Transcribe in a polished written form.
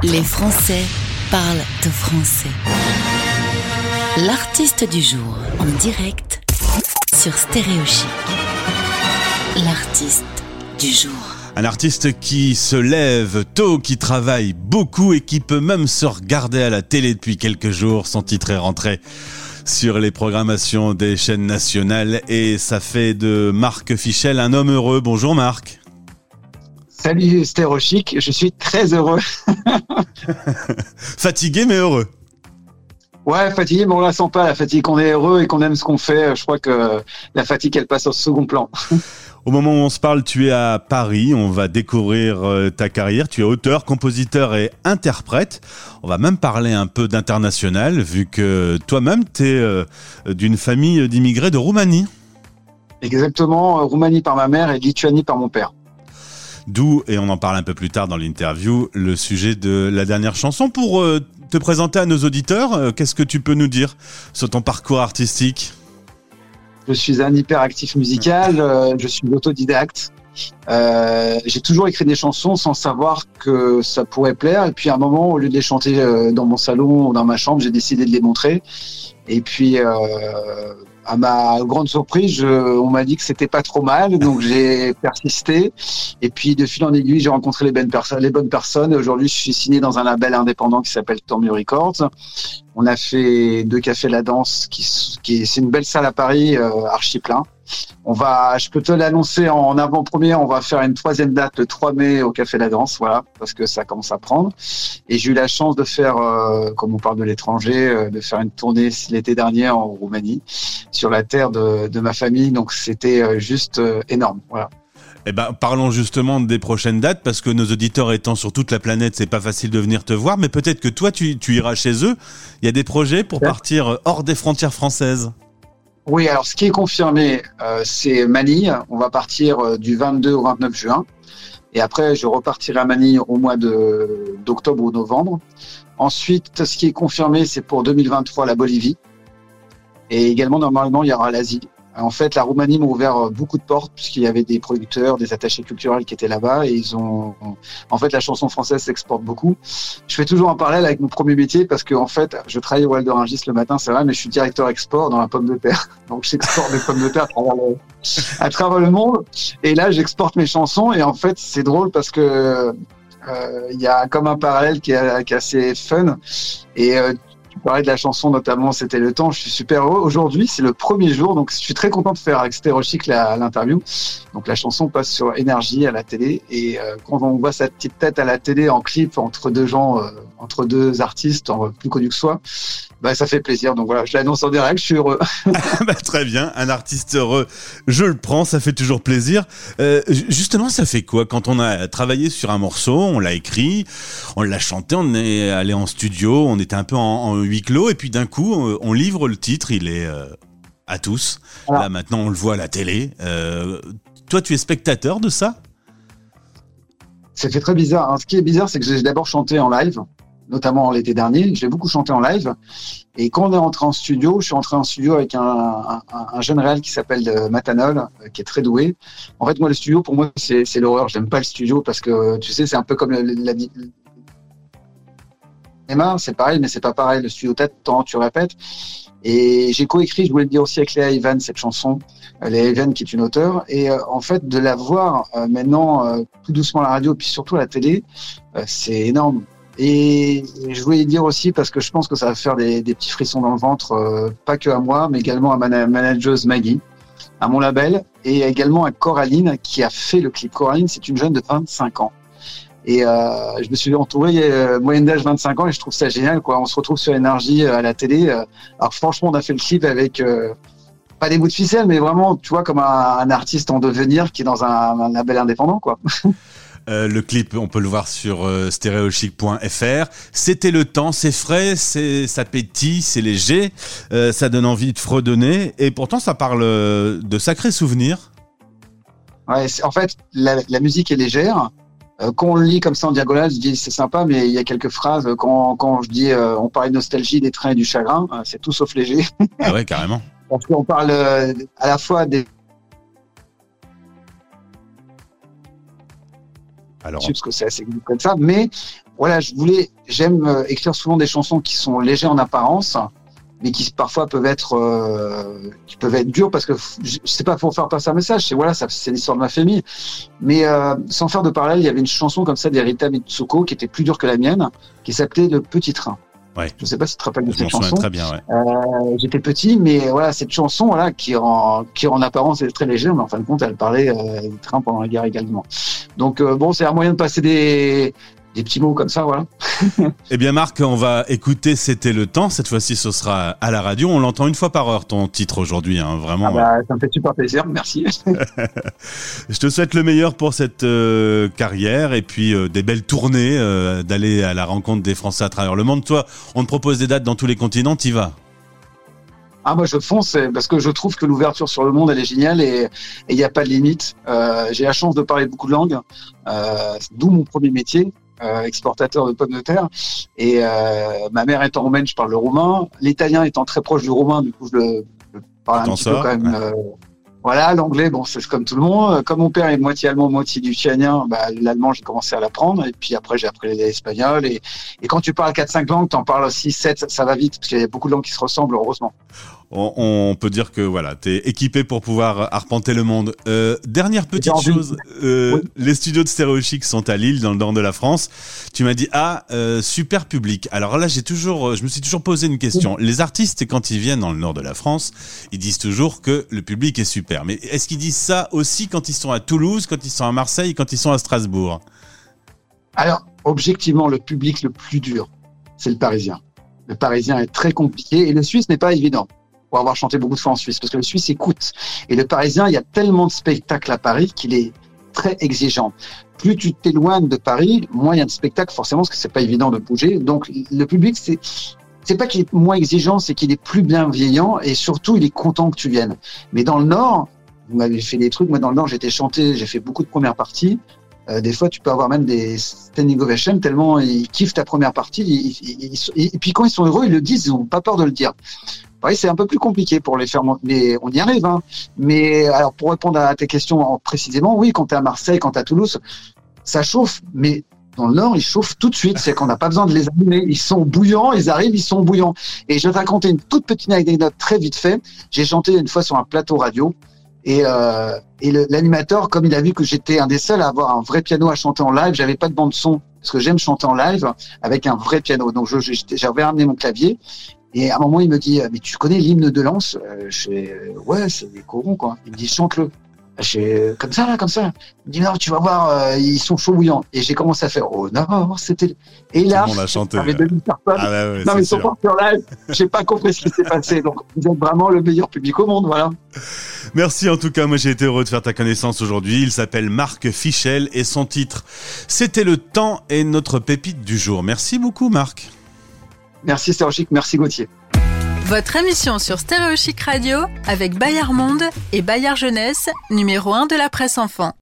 Les Français parlent de français. L'artiste du jour en direct sur Stéréo Chic. L'artiste du jour. Un artiste qui se lève tôt, qui travaille beaucoup et qui peut même se regarder à la télé depuis quelques jours. Son titre est rentré sur les programmations des chaînes nationales et ça fait de Marc Fichel un homme heureux. Bonjour Marc. Salut Stéréo Chic, je suis très heureux. Fatigué mais heureux. Ouais, fatigué, mais on la sent pas la fatigue. Qu'on est heureux et qu'on aime ce qu'on fait, je crois que la fatigue, elle passe au second plan. Au moment où on se parle, tu es à Paris, on va découvrir ta carrière. Tu es auteur, compositeur et interprète. On va même parler un peu d'international, vu que toi-même, tu es d'une famille d'immigrés de Roumanie. Exactement, Roumanie par ma mère et Lituanie par mon père. D'où, et on en parle un peu plus tard dans l'interview, le sujet de la dernière chanson. Pour te présenter à nos auditeurs, qu'est-ce que tu peux nous dire sur ton parcours artistique ? Je suis un hyperactif musical, je suis autodidacte. J'ai toujours écrit des chansons sans savoir que ça pourrait plaire. Et puis à un moment, au lieu de les chanter dans mon salon ou dans ma chambre, j'ai décidé de les montrer. Et puis, à ma grande surprise, on m'a dit que c'était pas trop mal, donc j'ai persisté. Et puis, de fil en aiguille, j'ai rencontré les bonnes personnes. Et aujourd'hui, je suis signé dans un label indépendant qui s'appelle Tant Mieux Records. On a fait 2 cafés La Danse, c'est une belle salle à Paris, archi plein. Je peux te l'annoncer en avant-première, on va faire une 3e date le 3 mai au Café La Danse, voilà, parce que ça commence à prendre. Et j'ai eu la chance de faire, comme on parle de l'étranger, de faire une tournée l'été dernier en Roumanie, sur la terre de ma famille, donc c'était juste énorme, voilà. Eh ben, parlons justement des prochaines dates, parce que nos auditeurs étant sur toute la planète, c'est pas facile de venir te voir, mais peut-être que toi, tu iras chez eux. Il y a des projets pour partir hors des frontières françaises. Oui, alors ce qui est confirmé, c'est Manille. On va partir du 22 au 29 juin. Et après, je repartirai à Manille au mois d'octobre ou novembre. Ensuite, ce qui est confirmé, c'est pour 2023 la Bolivie. Et également, normalement, il y aura l'Asie. En fait, la Roumanie m'a ouvert beaucoup de portes puisqu'il y avait des producteurs, des attachés culturels qui étaient là-bas et en fait, la chanson française s'exporte beaucoup. Je fais toujours un parallèle avec mon premier métier parce que, en fait, je travaille au Val de Rungis le matin, c'est vrai, mais je suis directeur export dans la pomme de terre. Donc, j'exporte des pommes de terre à travers le monde. Et là, j'exporte mes chansons et en fait, c'est drôle parce que, il y a comme un parallèle qui est assez fun et, tu parlais de la chanson, notamment, C'était le temps. Je suis super heureux. Aujourd'hui, c'est le premier jour, donc je suis très content de faire avec Stéréo Chic l'interview. Donc la chanson passe sur Énergie à la télé et quand on voit sa petite tête à la télé en clip entre 2 gens, entre 2 artistes plus connus que soi, bah ça fait plaisir. Donc voilà, je l'annonce en direct, je suis heureux. Bah, très bien, un artiste heureux, je le prends, ça fait toujours plaisir. Justement, ça fait quoi quand on a travaillé sur un morceau, on l'a écrit, on l'a chanté, on est allé en studio, on était un peu en huis clos et puis d'un coup, on livre le titre, il est à tous. Voilà. Là maintenant, on le voit à la télé. Toi, tu es spectateur de ça ? Ça fait très bizarre. Hein. Ce qui est bizarre, c'est que j'ai d'abord chanté en live, notamment l'été dernier. J'ai beaucoup chanté en live. Et quand on est rentré en studio, je suis rentré en studio avec un jeune réal qui s'appelle Matanol, qui est très doué. En fait, moi, le studio, pour moi, c'est l'horreur. J'aime pas le studio parce que, tu sais, c'est un peu comme Emma, c'est pareil, mais c'est pas pareil. Le studio, tu répètes. Et j'ai coécrit, je voulais le dire aussi avec Léa Ivan, cette chanson. Léa Ivan, qui est une auteure. Et en fait, de la voir maintenant tout doucement à la radio, puis surtout à la télé, c'est énorme. Et je voulais dire aussi, parce que je pense que ça va faire des petits frissons dans le ventre, pas que à moi, mais également à ma manageuse Maggie, à mon label, et également à Coraline, qui a fait le clip. Coraline, c'est une jeune de 25 ans. Et je me suis entouré moyenne d'âge 25 ans et je trouve ça génial, quoi. On se retrouve sur Énergie à la télé. Alors franchement, on a fait le clip avec pas des bouts de ficelle, mais vraiment, tu vois, comme un artiste en devenir qui est dans un label indépendant, quoi. Le clip, on peut le voir sur stereochic.fr. C'était le temps, c'est frais, ça pétille, c'est léger, ça donne envie de fredonner et pourtant ça parle de sacrés souvenirs. Ouais, en fait, la musique est légère. Quand on le lit comme ça en diagonale, je dis c'est sympa, mais il y a quelques phrases. Quand je dis on parle de nostalgie, des trains et du chagrin, c'est tout sauf léger. Ah ouais, carrément. Parce qu'on parle à la fois des... Alors... Parce que c'est assez comme ça, mais voilà, j'aime écrire souvent des chansons qui sont légères en apparence, mais qui parfois peuvent être dures parce que je sais pas, pour faire passer un message. C'est l'histoire de ma famille. Mais sans faire de parallèle, il y avait une chanson comme ça d'Erita Mitsuko qui était plus dure que la mienne, qui s'appelait Le Petit Train. Ouais. Je sais pas si tu te rappelles de cette chanson. Très bien, ouais. J'étais petit, mais voilà, cette chanson, voilà, qui en apparence est très légère, mais en fin de compte, elle parlait du train pendant la guerre également. Donc c'est un moyen de passer des petits mots comme ça, voilà. Eh bien Marc, on va écouter C'était le temps. Cette fois-ci, ce sera à la radio. On l'entend une fois par heure, ton titre aujourd'hui, hein, vraiment. Ça me fait super plaisir, merci. Je te souhaite le meilleur pour cette carrière et puis des belles tournées, d'aller à la rencontre des Français à travers le monde. Toi, on te propose des dates dans tous les continents, t'y vas? Moi je fonce parce que je trouve que l'ouverture sur le monde elle est géniale et il n'y a pas de limite. J'ai la chance de parler beaucoup de langues, d'où mon premier métier. Exportateur de pommes de terre et ma mère étant roumaine, je parle le roumain, l'italien étant très proche du roumain, du coup je parle un petit peu quand même. Voilà, l'anglais, c'est comme tout le monde. Comme mon père est moitié allemand, moitié lituanien, l'allemand j'ai commencé à l'apprendre et puis après j'ai appris l'espagnol et quand tu parles 4-5 langues, t'en parles aussi 7, ça va vite parce qu'il y a beaucoup de langues qui se ressemblent heureusement. On peut dire que voilà, t'es équipé pour pouvoir arpenter le monde. Dernière petite chose, oui. Les studios de Stéréo Chic sont à Lille, dans le nord de la France. Tu m'as dit super public. Alors là, je me suis toujours posé une question. Les artistes, quand ils viennent dans le nord de la France, ils disent toujours que le public est super. Mais est-ce qu'ils disent ça aussi quand ils sont à Toulouse, quand ils sont à Marseille, quand ils sont à Strasbourg? Alors, objectivement, le public le plus dur, c'est le Parisien. Le Parisien est très compliqué et le Suisse n'est pas évident. Pour avoir chanté beaucoup de fois en Suisse, parce que le Suisse écoute. Et le Parisien, il y a tellement de spectacles à Paris qu'il est très exigeant. Plus tu t'éloignes de Paris, moins il y a de spectacles, forcément, parce que c'est pas évident de bouger. Donc, le public, c'est pas qu'il est moins exigeant, c'est qu'il est plus bienveillant et surtout, il est content que tu viennes. Mais dans le Nord, vous m'avez fait des trucs. Moi, dans le Nord, j'ai fait beaucoup de premières parties. Des fois, tu peux avoir même des standing ovations tellement ils kiffent ta première partie. Et puis, quand ils sont heureux, ils le disent, ils n'ont pas peur de le dire. Oui, c'est un peu plus compliqué pour les faire, mais on y arrive. Hein. Mais alors, pour répondre à tes questions précisément, oui, quand tu es à Marseille, quand tu es à Toulouse, ça chauffe. Mais dans le Nord, ils chauffent tout de suite. C'est qu'on n'a pas besoin de les allumer. Ils sont bouillants, ils arrivent, ils sont bouillants. Et je vais te raconter une toute petite anecdote très vite fait. J'ai chanté une fois sur un plateau radio. Et l'animateur, comme il a vu que j'étais un des seuls à avoir un vrai piano à chanter en live, j'avais pas de bande son parce que j'aime chanter en live avec un vrai piano. Donc j'avais ramené mon clavier. Et à un moment, il me dit, mais tu connais l'hymne de Lens? Je fais, ouais, c'est des corons, quoi. Il me dit, chante-le. Je fais, comme ça. Il me dit, non, tu vas voir, ils sont chauds bouillants. Et j'ai commencé à faire, oh non, c'était... Et là, on a chanté. Avec 2000 personnes. Ouais, non, mais ils sont pas sur live. J'ai pas compris ce qui s'est passé. Donc, vous êtes vraiment le meilleur public au monde, voilà. Merci en tout cas, moi j'ai été heureux de faire ta connaissance aujourd'hui. Il s'appelle Marc Fichel et son titre, C'était le temps est notre pépite du jour. Merci beaucoup, Marc. Merci Stéréo Chic, merci Gauthier. Votre émission sur Stéréo Chic Radio avec Bayard Monde et Bayard Jeunesse, numéro 1 de la presse enfant.